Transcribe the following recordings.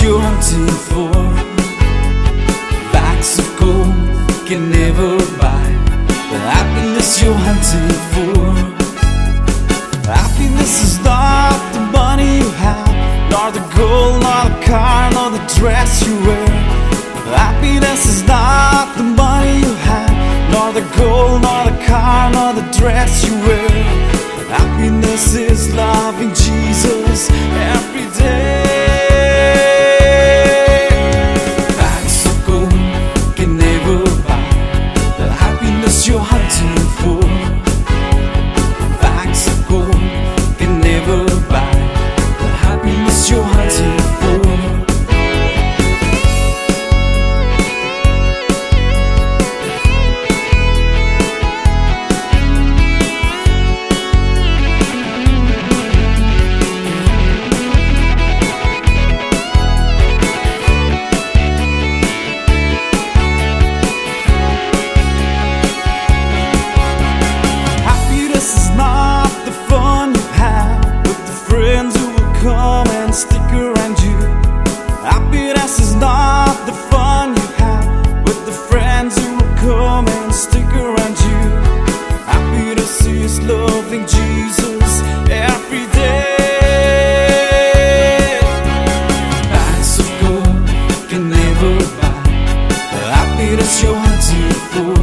you're hunting for. Bags of gold can never buy the happiness you're hunting for. Happiness is not the money you have, nor the gold, nor the car, nor the dress you wear. Happiness is not the money you have, nor the gold, nor the car, nor the dress you wear. Happiness is loving Jesus every day. Bags of gold can never buy the happiness you're hunting for. Bags of gold can never buy the happiness you're hunting for. Come and stick around you. Happiness is not the fun you have with the friends who will come and stick around you. Happiness is loving Jesus every day. Bags of gold can never buy the happiness you're hunting for.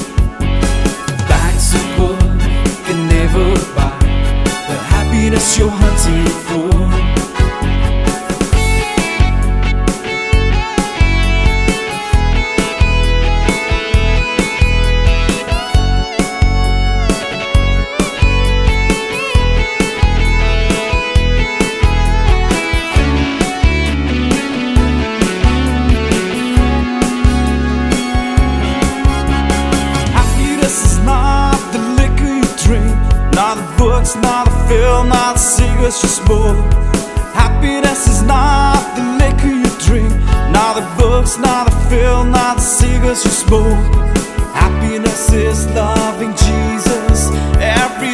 Bags of gold can never buy the happiness you're hunting for. Not the books, not the film, not the cigarettes you smoke. Happiness is not the liquor you drink, not the books, not the film, not the cigarettes you smoke. Happiness is loving Jesus every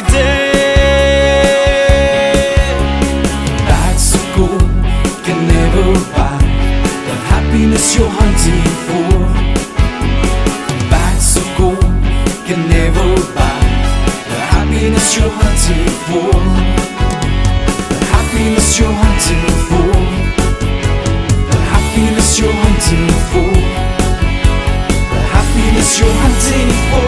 day. Bags of gold can never buy the happiness you're hunting for. Bags of gold can never buy the happiness you're hunting for. The happiness you're hunting for. The happiness you're hunting for. The happiness you're hunting for.